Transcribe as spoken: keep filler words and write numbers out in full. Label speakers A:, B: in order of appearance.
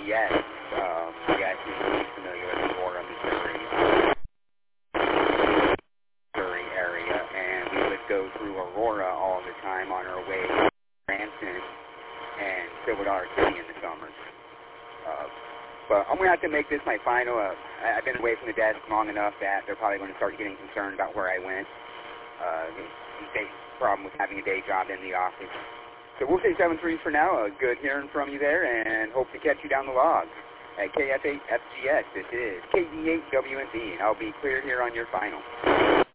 A: G S. Uh, you guys are familiar with Aurora, Missouri, Missouri area, and we would go through Aurora all the time on our way to Branson and Silver City in the summers. Uh, but I'm going to have to make this my final. Uh, I've been away from the desk long enough that they're probably going to start getting concerned about where I went. Uh, the problem with having a day job in the office. So we'll say seven threes for now. Uh, good hearing from you there, and hope to catch you down the log at K F eight F G S. This is K D eight W N D, and I'll be clear here on your final.